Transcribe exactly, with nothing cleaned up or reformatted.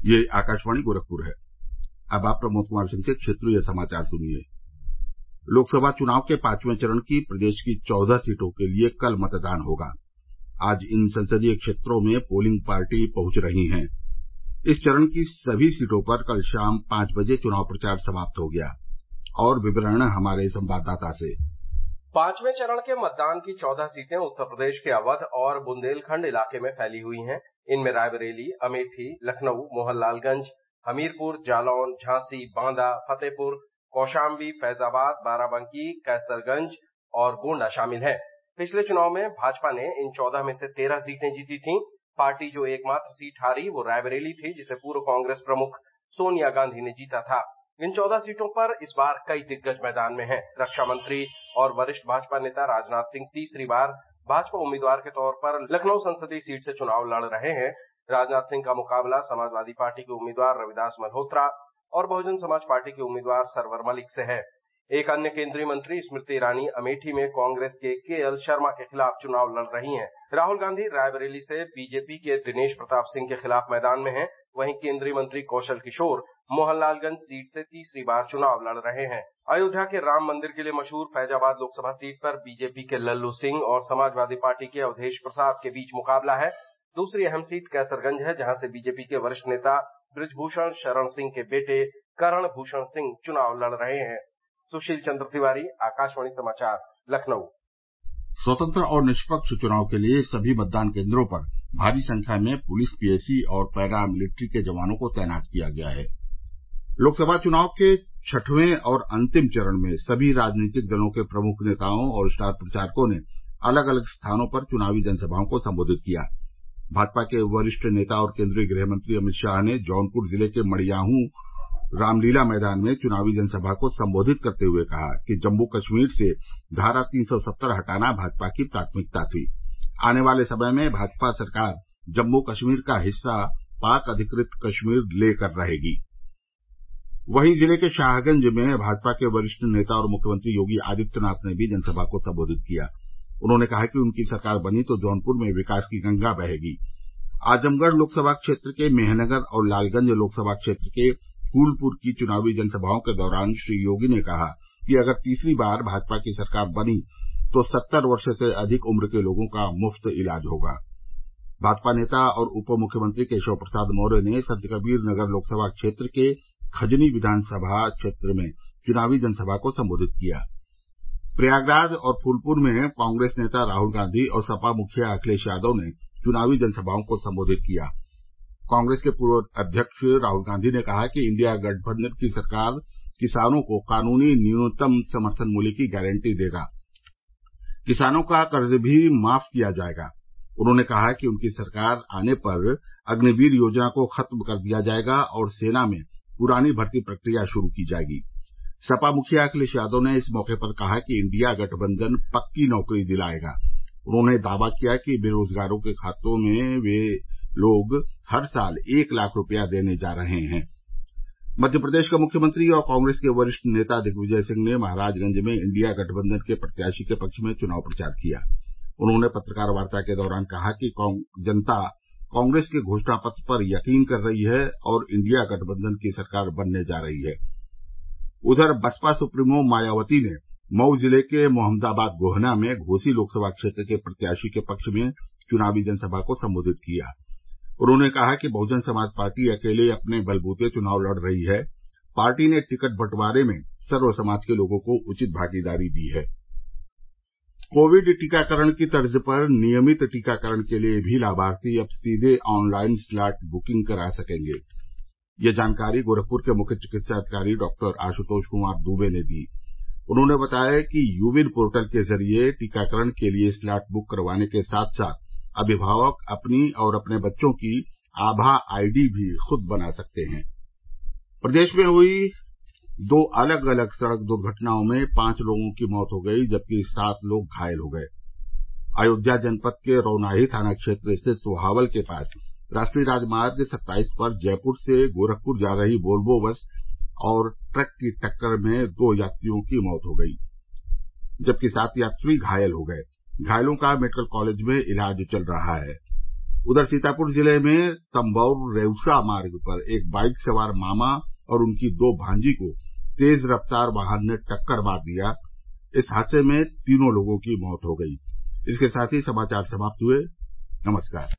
ये आकाशवाणी गोरखपुर है। अब आप प्रमोद कुमार सिंह से क्षेत्रीय समाचार सुनिए। लोकसभा चुनाव के पांचवें चरण की प्रदेश की चौदह सीटों के लिए कल मतदान होगा। आज इन संसदीय क्षेत्रों में पोलिंग पार्टी पहुंच रही हैं। इस चरण की सभी सीटों पर कल शाम पांच बजे चुनाव प्रचार समाप्त हो गया। और विवरण हमारे संवाददाता से। पांचवें चरण के मतदान की चौदह सीटें उत्तर प्रदेश के अवध और बुंदेलखंड इलाके में फैली हुई हैं। इनमें रायबरेली, अमेठी, लखनऊ, मोहनलालगंज, हमीरपुर, जालौन, झांसी, बांदा, फतेहपुर, कौशाम्बी, फैजाबाद, बाराबंकी, कैसरगंज और गोंडा शामिल हैं। पिछले चुनाव में भाजपा ने इन चौदह में से तेरह सीटें जीती थीं। पार्टी जो एकमात्र सीट हारी वो रायबरेली थी, जिसे पूर्व कांग्रेस प्रमुख सोनिया गांधी ने जीता था। इन चौदह सीटों पर इस बार कई दिग्गज मैदान में हैं। रक्षा मंत्री और वरिष्ठ भाजपा नेता राजनाथ सिंह तीसरी बार भाजपा उम्मीदवार के तौर पर लखनऊ संसदीय सीट से चुनाव लड़ रहे हैं। राजनाथ सिंह का मुकाबला समाजवादी पार्टी के उम्मीदवार रविदास मल्होत्रा और बहुजन समाज पार्टी के उम्मीदवार सरवर मलिक से है। एक अन्य केंद्रीय मंत्री स्मृति ईरानी अमेठी में कांग्रेस के के एल शर्मा के खिलाफ चुनाव लड़ रही हैं। राहुल गांधी रायबरेली से बीजेपी के दिनेश प्रताप सिंह के खिलाफ मैदान में हैं। वहीं केंद्रीय मंत्री कौशल किशोर मोहनलालगंज सीट से तीसरी बार चुनाव लड़ रहे हैं। अयोध्या के राम मंदिर के लिए मशहूर फैजाबाद लोकसभा सीट पर बीजेपी के लल्लू सिंह और समाजवादी पार्टी के अवधेश प्रसाद के बीच मुकाबला है। दूसरी अहम सीट कैसरगंज है, जहां से बीजेपी के वरिष्ठ नेता बृजभूषण शरण सिंह के बेटे करण भूषण सिंह चुनाव लड़ रहे हैं। सुशील चंद्र तिवारी, आकाशवाणी समाचार, लखनऊ। स्वतंत्र और निष्पक्ष चुनाव के लिए सभी मतदान केंद्रों पर भारी संख्या में पुलिस, पीएसी और पैरा मिलिट्री के जवानों को तैनात किया गया है। लोकसभा चुनाव के छठवें और अंतिम चरण में सभी राजनीतिक दलों के प्रमुख नेताओं और स्टार प्रचारकों ने अलग अलग स्थानों पर चुनावी जनसभाओं को संबोधित किया। भाजपा के वरिष्ठ नेता और केंद्रीय गृह मंत्री अमित शाह ने जौनपुर जिले के मड़ियाहू रामलीला मैदान में चुनावी जनसभा को संबोधित करते हुए कहा कि जम्मू कश्मीर से धारा तीन सौ सत्तर हटाना भाजपा की प्राथमिकता थी। आने वाले समय में भाजपा सरकार जम्मू कश्मीर का हिस्सा पाक अधिकृत कश्मीर लेकर रहेगी। वहीं जिले के शाहगंज में भाजपा के वरिष्ठ नेता और मुख्यमंत्री योगी आदित्यनाथ ने भी जनसभा को संबोधित किया। उन्होंने कहा कि उनकी सरकार बनी तो जौनपुर में विकास की गंगा बहेगी। आजमगढ़ लोकसभा क्षेत्र के मेहनगर और लालगंज लोकसभा क्षेत्र के फूलपुर की चुनावी जनसभाओं के दौरान श्री योगी ने कहा कि अगर तीसरी बार भाजपा की सरकार बनी तो सत्तर वर्ष से अधिक उम्र के लोगों का मुफ्त इलाज होगा। भाजपा नेता और उप मुख्यमंत्री केशव प्रसाद मौर्य ने संतकबीर नगर लोकसभा क्षेत्र के खजनी विधानसभा क्षेत्र में चुनावी जनसभा को संबोधित किया। प्रयागराज और फूलपुर में कांग्रेस नेता राहुल गांधी और सपा मुखिया अखिलेश यादव ने चुनावी जनसभाओं को संबोधित किया। कांग्रेस के पूर्व अध्यक्ष राहुल गांधी ने कहा कि इंडिया गठबंधन की सरकार किसानों को कानूनी न्यूनतम समर्थन मूल्य की गारंटी देगा। किसानों का कर्ज भी माफ किया जाएगा। उन्होंने कहा कि उनकी सरकार आने पर अग्निवीर योजना को खत्म कर दिया जाएगा और सेना में पुरानी भर्ती प्रक्रिया शुरू की जाएगी। सपा मुखिया अखिलेश यादव ने इस मौके पर कहा कि इंडिया गठबंधन पक्की नौकरी दिलाएगा। उन्होंने दावा किया कि बेरोजगारों के खातों में वे लोग हर साल एक लाख रुपया देने जा रहे हैं। मध्य प्रदेश के मुख्यमंत्री और कांग्रेस के वरिष्ठ नेता दिग्विजय सिंह ने महाराजगंज में इंडिया गठबंधन के प्रत्याशी के पक्ष में चुनाव प्रचार किया। उन्होंने पत्रकार वार्ता के दौरान कहा कि जनता कांग्रेस के घोषणा पत्र पर यकीन कर रही है और इंडिया गठबंधन की सरकार बनने जा रही है। उधर बसपा सुप्रीमो मायावती ने मऊ जिले के मोहम्मदाबाद गोहना में घोसी लोकसभा क्षेत्र के प्रत्याशी के पक्ष में चुनावी जनसभा को संबोधित किया। उन्होंने कहा कि बहुजन समाज पार्टी अकेले अपने बलबूते चुनाव लड़ रही है। पार्टी ने टिकट बंटवारे में सर्व समाज के लोगों को उचित भागीदारी दी है। कोविड टीकाकरण की तर्ज पर नियमित टीकाकरण के लिए भी लाभार्थी अब सीधे ऑनलाइन स्लॉट बुकिंग करा सकेंगे। ये जानकारी गोरखपुर के मुख्य चिकित्सा अधिकारी डॉक्टर आशुतोष कुमार दुबे ने दी। उन्होंने बताया कि यूविन पोर्टल के जरिए टीकाकरण के लिए स्लॉट बुक करवाने के साथ साथ अभिभावक अपनी और अपने बच्चों की आभा आईडी भी खुद बना सकते हैं। प्रदेश में हुई दो अलग अलग सड़क दुर्घटनाओं में पांच लोगों की मौत हो गई, जबकि सात लोग घायल हो गए। अयोध्या जनपद के रौनाही थाना क्षेत्र स्थित सोहावल के पास राष्ट्रीय राजमार्ग सत्ताईस पर जयपुर से गोरखपुर जा रही वोल्वो बस और ट्रक की टक्कर में दो यात्रियों की मौत हो गई, जबकि सात यात्री घायल हो गए। घायलों का मेडिकल कॉलेज में इलाज चल रहा है। उधर सीतापुर जिले में तम्बौर रेउसा मार्ग पर एक बाइक सवार मामा और उनकी दो भांजी को तेज रफ्तार वाहन ने टक्कर मार दिया। इस हादसे में तीनों लोगों की मौत हो गई। इसके साथ ही समाचार समाप्त हुए। नमस्कार।